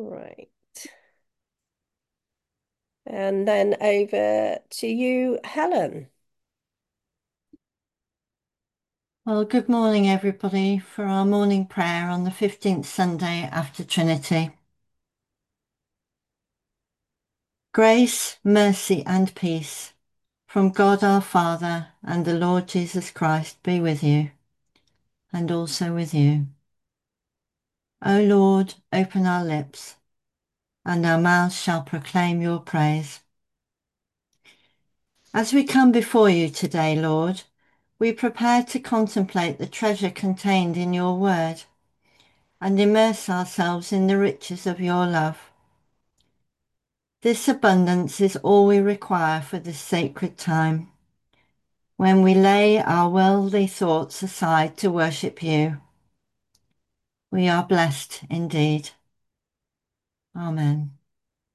Right. And then over to you, Helen. Well, good morning, everybody, for our morning prayer on the 15th Sunday after Trinity. Grace, mercy, and peace from God our Father and the Lord Jesus Christ be with you, and also with you. O Lord, open our lips, and our mouths shall proclaim your praise. As we come before you today, Lord, we prepare to contemplate the treasure contained in your word and immerse ourselves in the riches of your love. This abundance is all we require for this sacred time, when we lay our worldly thoughts aside to worship you. We are blessed indeed. Amen.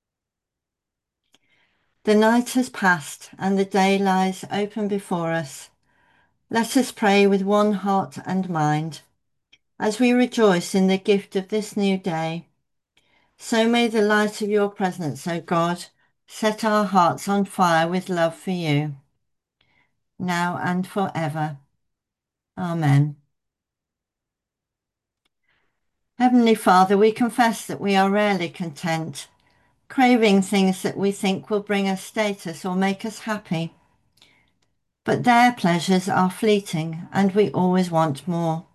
The night has passed and the day lies open before us. Let us pray with one heart and mind as we rejoice in the gift of this new day. So may the light of your presence, O God, set our hearts on fire with love for you, now and forever. Amen. Heavenly Father, we confess that we are rarely content, craving things that we think will bring us status or make us happy. But their pleasures are fleeting and we always want more.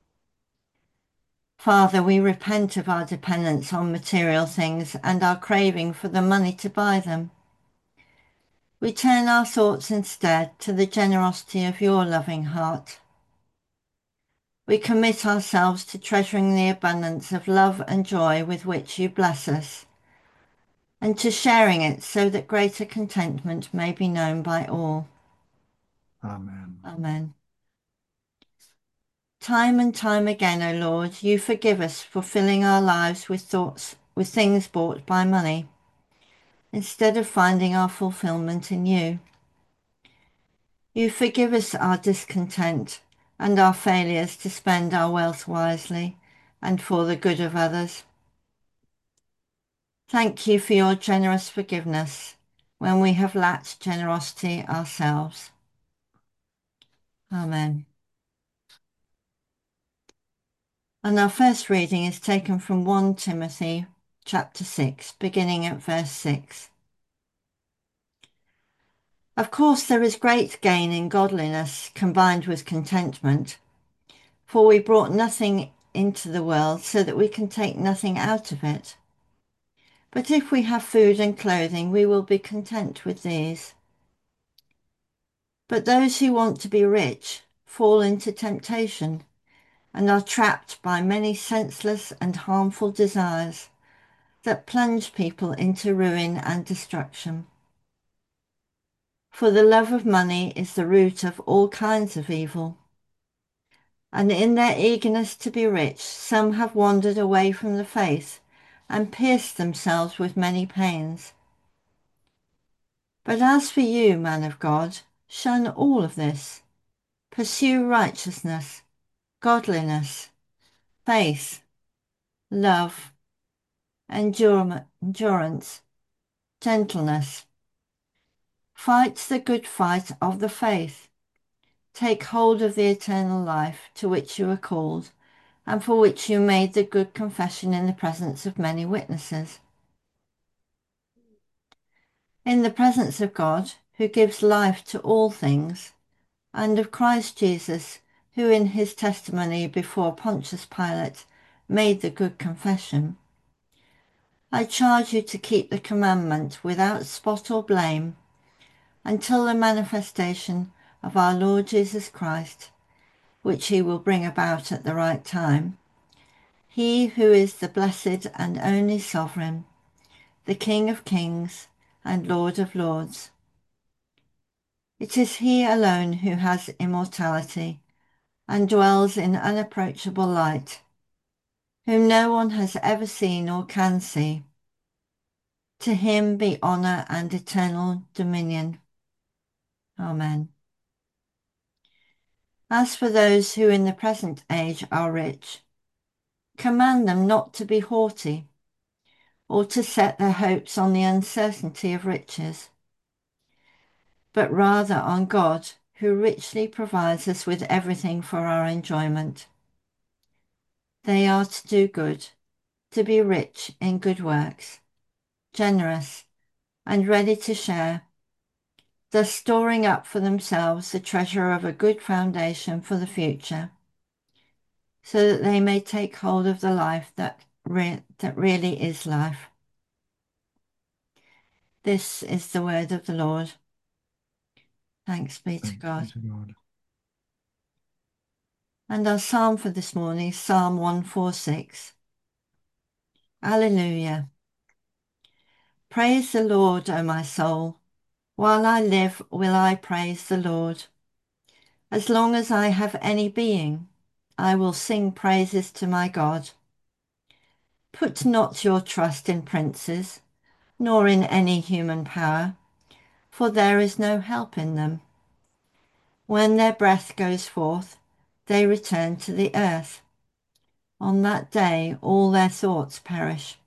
Father, we repent of our dependence on material things and our craving for the money to buy them. We turn our thoughts instead to the generosity of your loving heart. We commit ourselves to treasuring the abundance of love and joy with which you bless us, and to sharing it so that greater contentment may be known by all. Amen. Amen. Time and time again, O Lord, you forgive us for filling our lives with thoughts, with things bought by money, instead of finding our fulfillment in you. You forgive us our discontent and our failures to spend our wealth wisely and for the good of others. Thank you for your generous forgiveness when we have lacked generosity ourselves. Amen. And our first reading is taken from 1 Timothy chapter 6, beginning at verse 6. Of course, there is great gain in godliness combined with contentment, for we brought nothing into the world so that we can take nothing out of it. But if we have food and clothing, we will be content with these. But those who want to be rich fall into temptation and are trapped by many senseless and harmful desires that plunge people into ruin and destruction. For the love of money is the root of all kinds of evil. And in their eagerness to be rich, some have wandered away from the faith and pierced themselves with many pains. But as for you, man of God, shun all of this. Pursue righteousness, godliness, faith, love, endurance, gentleness. Fight the good fight of the faith. Take hold of the eternal life to which you are called, and for which you made the good confession in the presence of many witnesses. In the presence of God, who gives life to all things, and of Christ Jesus, who in his testimony before Pontius Pilate made the good confession, I charge you to keep the commandment without spot or blame until the manifestation of our Lord Jesus Christ, which he will bring about at the right time. He who is the blessed and only sovereign, the King of kings and Lord of lords. It is he alone who has immortality and dwells in unapproachable light, whom no one has ever seen or can see. To him be honour and eternal dominion. Amen. As for those who in the present age are rich, command them not to be haughty or to set their hopes on the uncertainty of riches, but rather on God, who richly provides us with everything for our enjoyment. They are to do good, to be rich in good works, generous and ready to share, thus storing up for themselves the treasure of a good foundation for the future, so that they may take hold of the life that really is life. This is the word of the Lord. Thanks be to Thanks be God. to God. And our psalm for this morning is Psalm 146. Alleluia. Praise the Lord, O my soul. While I live, will I praise the Lord. As long as I have any being, I will sing praises to my God. Put not your trust in princes, nor in any human power, for there is no help in them. When their breath goes forth, they return to the earth. On that day, all their thoughts perish.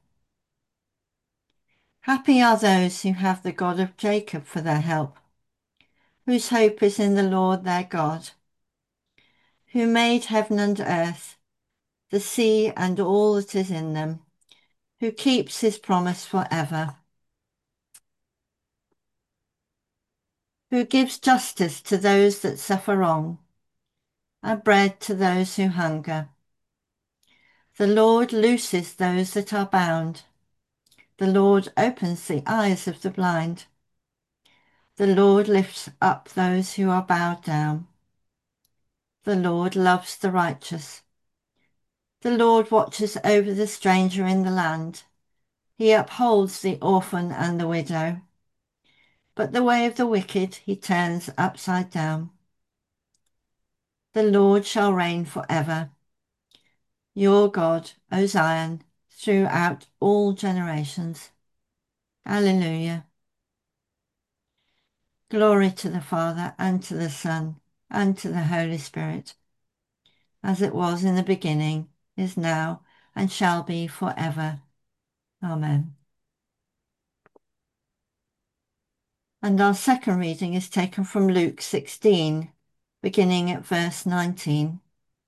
Happy are those who have the God of Jacob for their help, whose hope is in the Lord their God, who made heaven and earth, the sea and all that is in them, who keeps his promise forever, who gives justice to those that suffer wrong, and bread to those who hunger. The Lord looses those that are bound. The Lord opens the eyes of the blind. The Lord lifts up those who are bowed down. The Lord loves the righteous. The Lord watches over the stranger in the land. He upholds the orphan and the widow. But the way of the wicked he turns upside down. The Lord shall reign forever. Your God, O Zion, throughout all generations. Alleluia. Glory to the Father, and to the Son, and to the Holy Spirit, as it was in the beginning, is now, and shall be forever. Amen. And our second reading is taken from Luke 16, beginning at verse 19.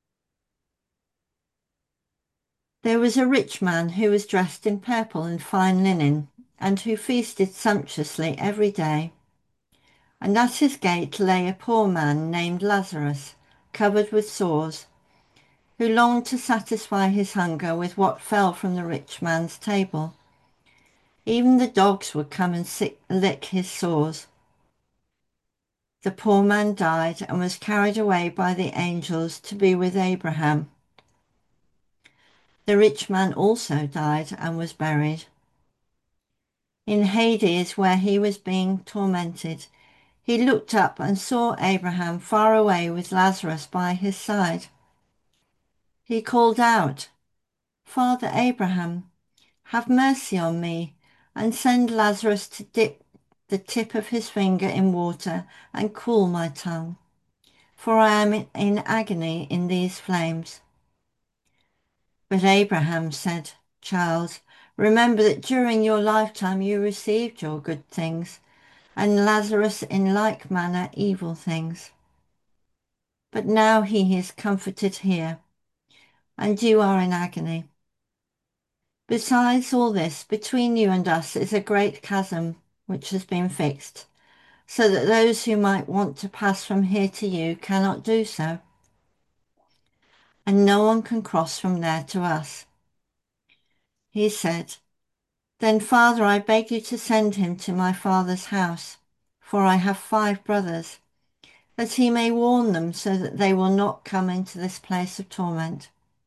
There was a rich man who was dressed in purple and fine linen, and who feasted sumptuously every day. And at his gate lay a poor man named Lazarus, covered with sores, who longed to satisfy his hunger with what fell from the rich man's table. Even the dogs would come and lick his sores. The poor man died and was carried away by the angels to be with Abraham. The rich man also died and was buried. In Hades, where he was being tormented, he looked up and saw Abraham far away with Lazarus by his side. He called out, "Father Abraham, have mercy on me, and send Lazarus to dip the tip of his finger in water and cool my tongue, for I am in agony in these flames." But Abraham said, "Child, remember that during your lifetime you received your good things, and Lazarus in like manner evil things. But now he is comforted here, and you are in agony. Besides all this, between you and us is a great chasm which has been fixed, so that those who might want to pass from here to you cannot do so, and no one can cross from there to us." He said, "Then, Father, I beg you to send him to my father's house, for I have 5 brothers, that he may warn them so that they will not come into this place of torment."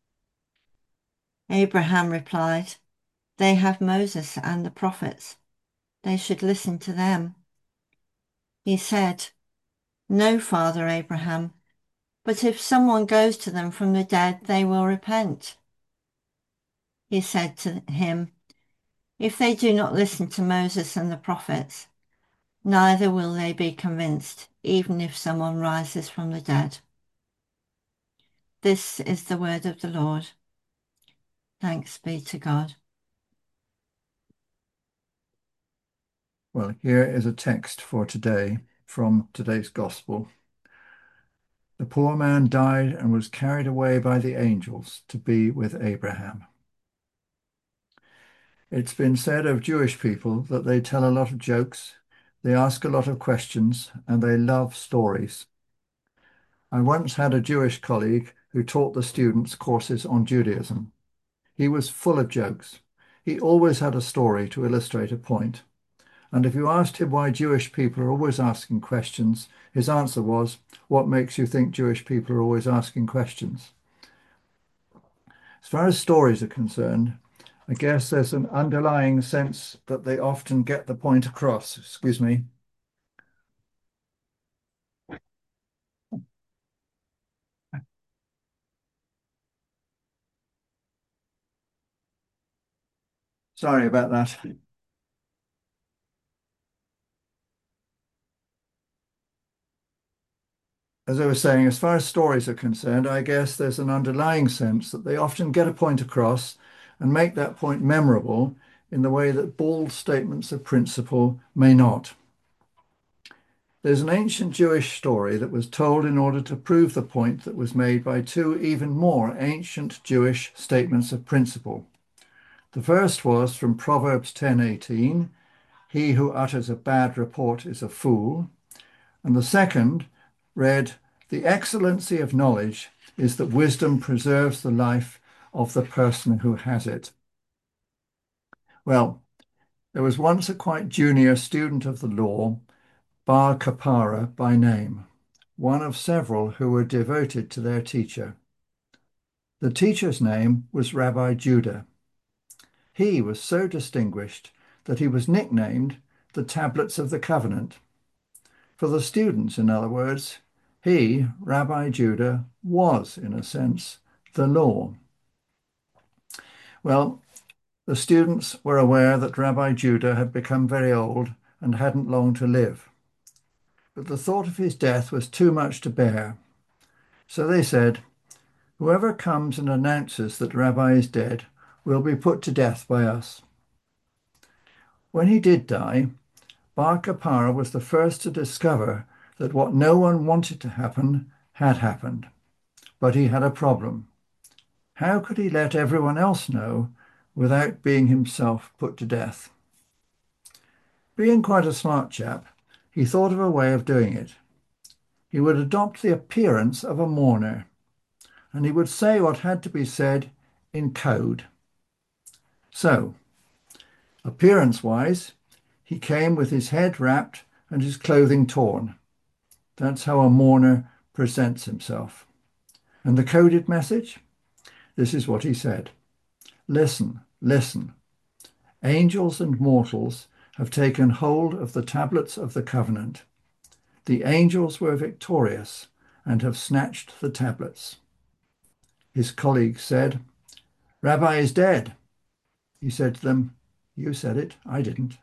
Abraham replied, "They have Moses and the prophets. They should listen to them." He said, "No, Father Abraham, but if someone goes to them from the dead, they will repent." He said to him, "If they do not listen to Moses and the prophets, neither will they be convinced, even if someone rises from the dead." This is the word of the Lord. Thanks be to God. Well, here is a text for today from today's gospel. The poor man died and was carried away by the angels to be with Abraham. It's been said of Jewish people that they tell a lot of jokes, they ask a lot of questions, and they love stories. I once had a Jewish colleague who taught the students courses on Judaism. He was full of jokes. He always had a story to illustrate a point. And if you asked him why Jewish people are always asking questions, his answer was, "What makes you think Jewish people are always asking questions?" As far as stories are concerned, I guess there's an underlying sense that they often get the point across. Excuse me. Sorry about that. As I was saying, as far as stories are concerned, I guess there's an underlying sense that they often get a point across and make that point memorable in the way that bald statements of principle may not. There's an ancient Jewish story that was told in order to prove the point that was made by two even more ancient Jewish statements of principle. The first was from Proverbs 10:18, "He who utters a bad report is a fool." And the second read, "The excellency of knowledge is that wisdom preserves the life of the person who has it." Well, there was once a quite junior student of the law, Bar Kapara by name, one of several who were devoted to their teacher. The teacher's name was Rabbi Judah. He was so distinguished that he was nicknamed the Tablets of the Covenant. For the students, in other words, he, Rabbi Judah, was, in a sense, the law. Well, the students were aware that Rabbi Judah had become very old and hadn't long to live. But the thought of his death was too much to bear. So they said, "Whoever comes and announces that Rabbi is dead will be put to death by us." When he did die, Bar Kapara was the first to discover that what no one wanted to happen had happened. But he had a problem. How could he let everyone else know without being himself put to death? Being quite a smart chap, he thought of a way of doing it. He would adopt the appearance of a mourner, and he would say what had to be said in code. So, appearance-wise, he came with his head wrapped and his clothing torn. That's how a mourner presents himself. And the coded message? This is what he said. "Listen, listen. Angels and mortals have taken hold of the tablets of the covenant. The angels were victorious and have snatched the tablets." His colleagues said, "Rabbi is dead." He said to them, "You said it, I didn't."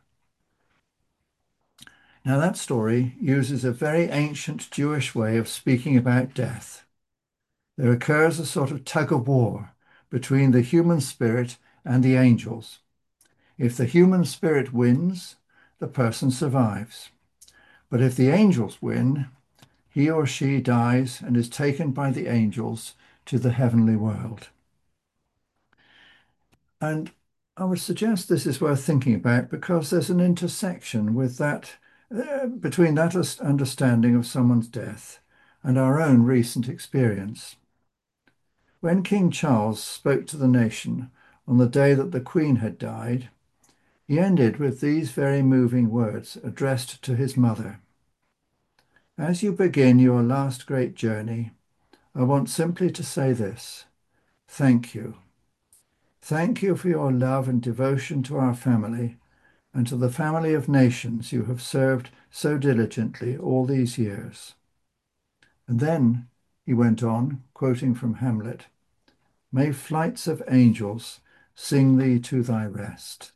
Now that story uses a very ancient Jewish way of speaking about death. There occurs a sort of tug of war between the human spirit and the angels. If the human spirit wins, the person survives. But if the angels win, he or she dies and is taken by the angels to the heavenly world. And I would suggest this is worth thinking about because there's an intersection with that, between that understanding of someone's death and our own recent experience. When King Charles spoke to the nation on the day that the Queen had died, he ended with these very moving words addressed to his mother. "As you begin your last great journey, I want simply to say this: thank you. Thank you for your love and devotion to our family and to the family of nations you have served so diligently all these years." And then he went on, quoting from Hamlet, "May flights of angels sing thee to thy rest."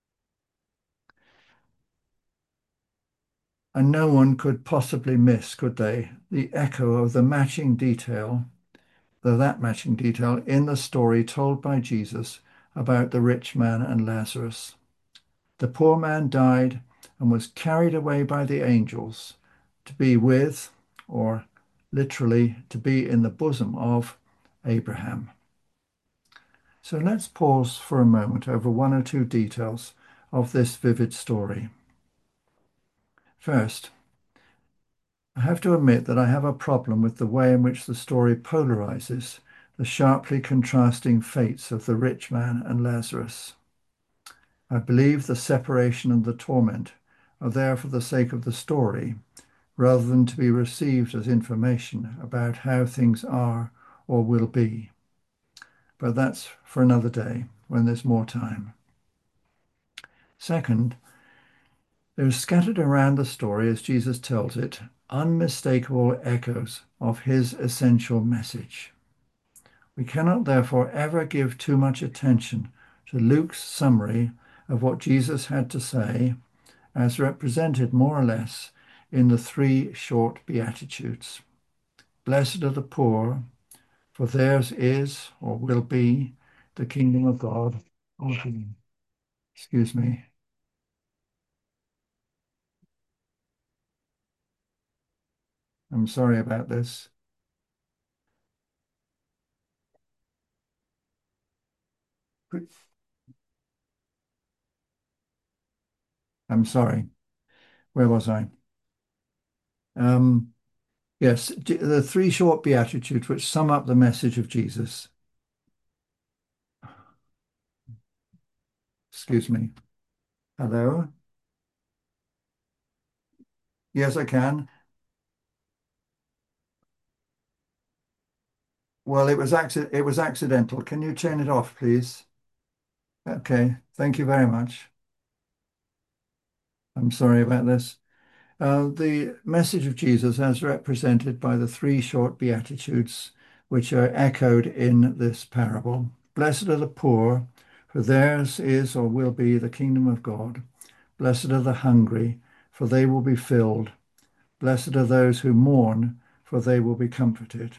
And no one could possibly miss, could they, the echo of the matching detail, that matching detail in the story told by Jesus about the rich man and Lazarus. The poor man died and was carried away by the angels to be with, or literally to be in the bosom of, Abraham. So let's pause for a moment over one or two details of this vivid story. First, I have to admit that I have a problem with the way in which the story polarizes the sharply contrasting fates of the rich man and Lazarus. I believe the separation and the torment are there for the sake of the story, rather than to be received as information about how things are or will be. But that's for another day when there's more time. Second, there are scattered around the story as Jesus tells it, unmistakable echoes of his essential message. We cannot therefore ever give too much attention to Luke's summary of what Jesus had to say, as represented more or less in the three short Beatitudes. Blessed are the poor, for theirs is or will be the kingdom of God. Excuse me. I'm sorry about this. I'm sorry. Where was I? Um, yes, the three short Beatitudes which sum up the message of Jesus. Excuse me. Hello? Yes, I can. Well, it was accidental. Can you turn it off, please? Okay, thank you very much. I'm sorry about this. The message of Jesus as represented by the three short Beatitudes, which are echoed in this parable. Blessed are the poor, for theirs is or will be the kingdom of God. Blessed are the hungry, for they will be filled. Blessed are those who mourn, for they will be comforted.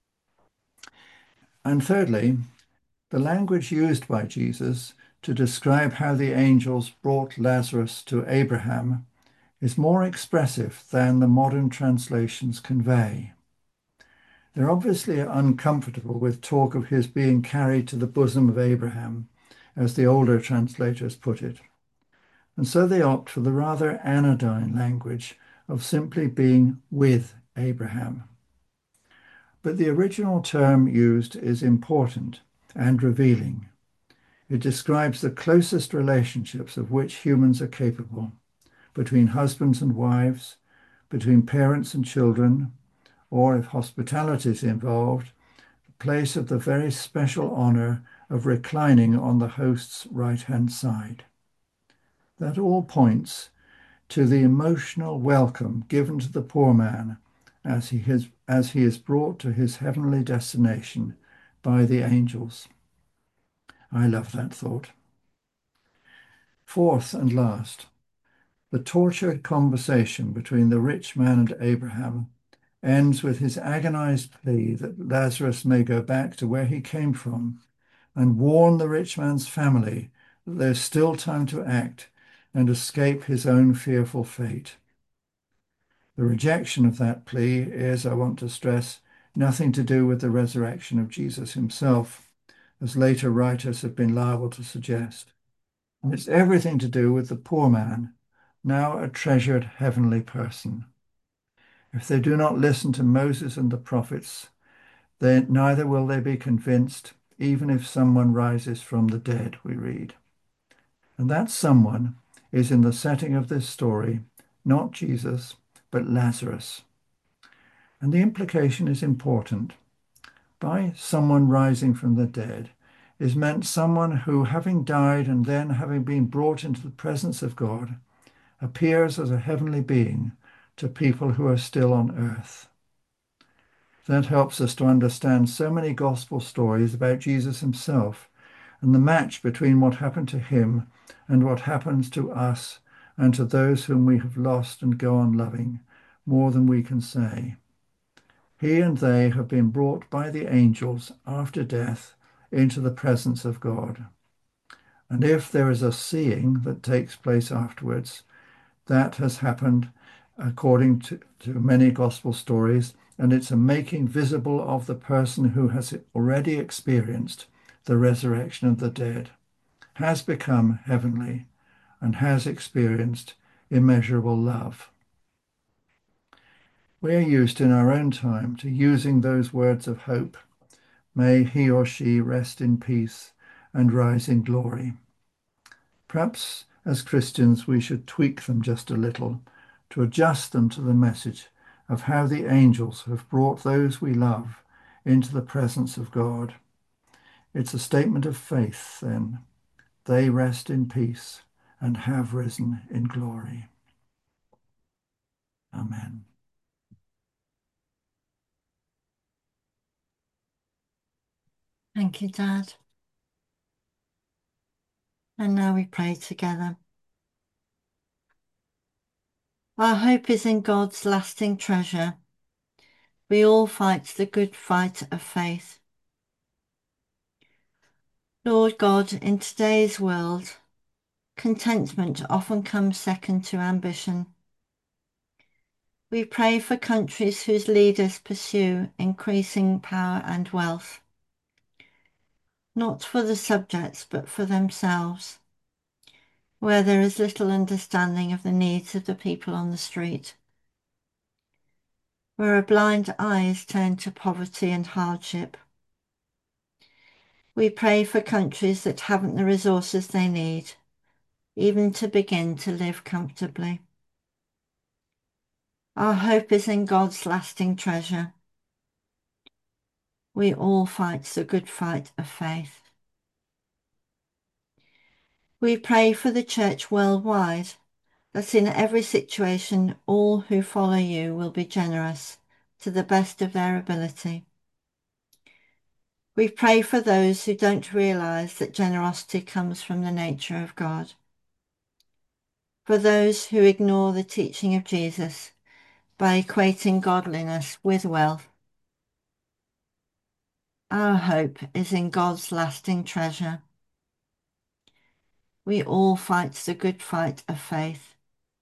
And thirdly, the language used by Jesus to describe how the angels brought Lazarus to Abraham is more expressive than the modern translations convey. They're obviously uncomfortable with talk of his being carried to the bosom of Abraham, as the older translators put it. And so they opt for the rather anodyne language of simply being with Abraham. But the original term used is important and revealing. It describes the closest relationships of which humans are capable, between husbands and wives, between parents and children, or if hospitality is involved, the place of the very special honor of reclining on the host's right-hand side. That all points to the emotional welcome given to the poor man as he is brought to his heavenly destination by the angels. I love that thought. Fourth and last, the tortured conversation between the rich man and Abraham ends with his agonized plea that Lazarus may go back to where he came from and warn the rich man's family that there's still time to act and escape his own fearful fate. The rejection of that plea is, I want to stress, nothing to do with the resurrection of Jesus himself, as later writers have been liable to suggest. And it's everything to do with the poor man, now a treasured heavenly person. If they do not listen to Moses and the prophets, then neither will they be convinced, even if someone rises from the dead, we read. And that someone is in the setting of this story, not Jesus, but Lazarus. And the implication is important. By someone rising from the dead is meant someone who, having died and then having been brought into the presence of God, appears as a heavenly being to people who are still on earth. That helps us to understand so many gospel stories about Jesus himself and the match between what happened to him and what happens to us and to those whom we have lost and go on loving more than we can say. He and they have been brought by the angels after death into the presence of God. And if there is a seeing that takes place afterwards, That has happened according to many gospel stories, and it's a making visible of the person who has already experienced the resurrection of the dead, has become heavenly, and has experienced immeasurable love. We are used in our own time to using those words of hope. May he or she rest in peace and rise in glory. Perhaps as Christians we should tweak them just a little to adjust them to the message of how the angels have brought those we love into the presence of God. It's a statement of faith, then. They rest in peace and have risen in glory. Amen. Thank you, Dad. And now we pray together. Our hope is in God's lasting treasure. We all fight the good fight of faith. Lord God, in today's world, contentment often comes second to ambition. We pray for countries whose leaders pursue increasing power and wealth, not for the subjects but for themselves, where there is little understanding of the needs of the people on the street, where a blind eye is turned to poverty and hardship. We pray for countries that haven't the resources they need, even to begin to live comfortably. Our hope is in God's lasting treasure. We all fight the good fight of faith. We pray for the Church worldwide, that in every situation all who follow you will be generous to the best of their ability. We pray for those who don't realise that generosity comes from the nature of God, for those who ignore the teaching of Jesus by equating godliness with wealth. Our hope is in God's lasting treasure. We all fight the good fight of faith.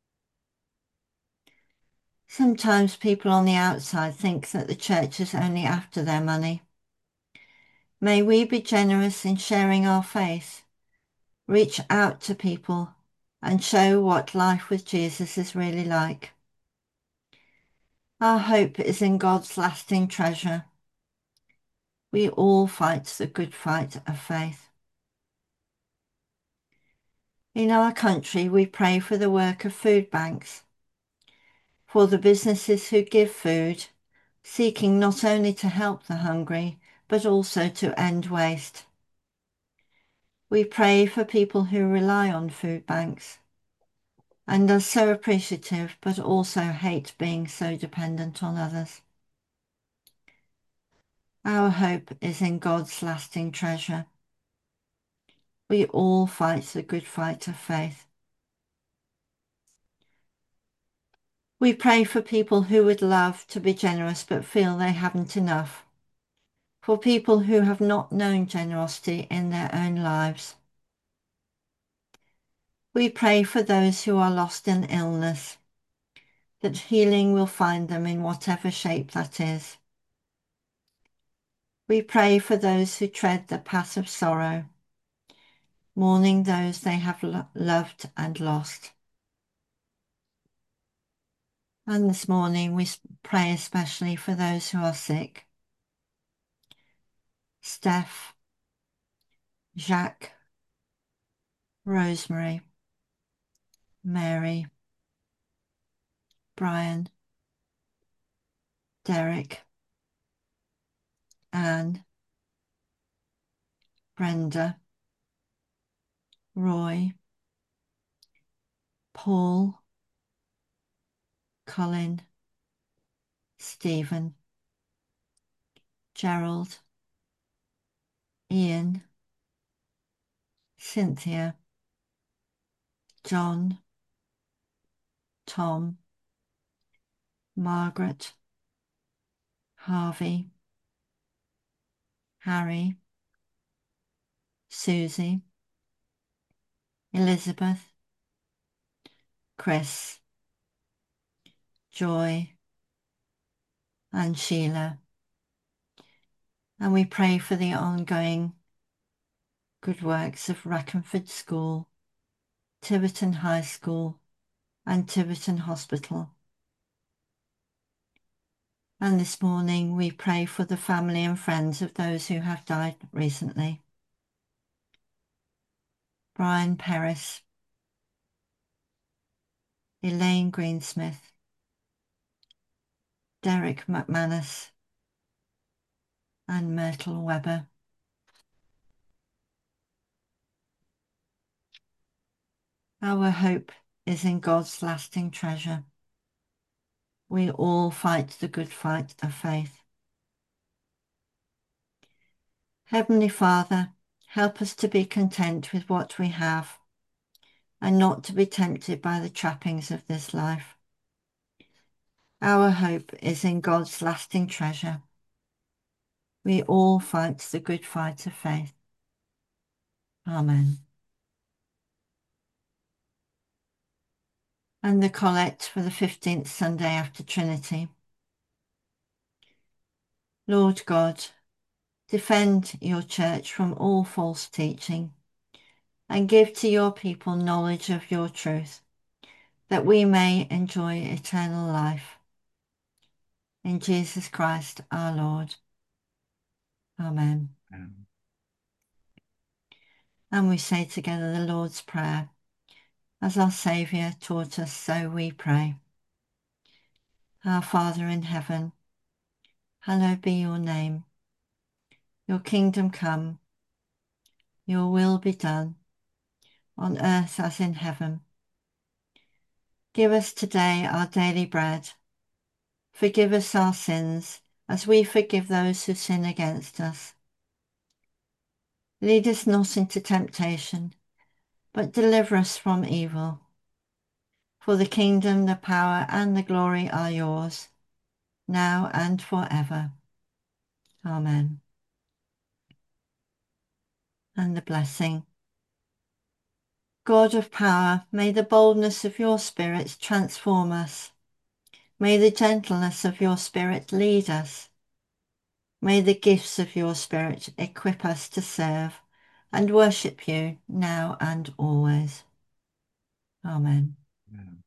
Sometimes people on the outside think that the church is only after their money. May we be generous in sharing our faith, reach out to people, and show what life with Jesus is really like. Our hope is in God's lasting treasure. We all fight the good fight of faith. In our country, we pray for the work of food banks, for the businesses who give food, seeking not only to help the hungry, but also to end waste. We pray for people who rely on food banks and are so appreciative, but also hate being so dependent on others. Our hope is in God's lasting treasure. We all fight the good fight of faith. We pray for people who would love to be generous but feel they haven't enough, for people who have not known generosity in their own lives. We pray for those who are lost in illness, that healing will find them in whatever shape that is. We pray for those who tread the path of sorrow, mourning those they have loved and lost. And this morning we pray especially for those who are sick. Steph, Jacques, Rosemary, Mary, Brian, Derek, Anne, Brenda, Roy, Paul, Colin, Stephen, Gerald, Ian, Cynthia, John, Tom, Margaret, Harvey, Harry, Susie, Elizabeth, Chris, Joy, and Sheila. And we pray for the ongoing good works of Rackenford School, Tiverton High School, and Tiverton Hospital. And this morning we pray for the family and friends of those who have died recently. Brian Perris, Elaine Greensmith, Derek McManus, and Myrtle Webber. Our hope is in God's lasting treasure. We all fight the good fight of faith. Heavenly Father, help us to be content with what we have and not to be tempted by the trappings of this life. Our hope is in God's lasting treasure. We all fight the good fight of faith. Amen. And the collect for the 15th Sunday after Trinity. Lord God, defend your church from all false teaching and give to your people knowledge of your truth, that we may enjoy eternal life. In Jesus Christ our Lord. Amen. Amen. And we say together the Lord's Prayer. As our Saviour taught us, so we pray. Our Father in heaven, hallowed be your name. Your kingdom come, your will be done, on earth as in heaven. Give us today our daily bread. Forgive us our sins, as we forgive those who sin against us. Lead us not into temptation, but deliver us from evil. For the kingdom, the power, and the glory are yours, now and forever. Amen. And the blessing. God of power, may the boldness of your Spirit transform us. May the gentleness of your Spirit lead us. May the gifts of your Spirit equip us to serve and worship you now and always. Amen. Amen.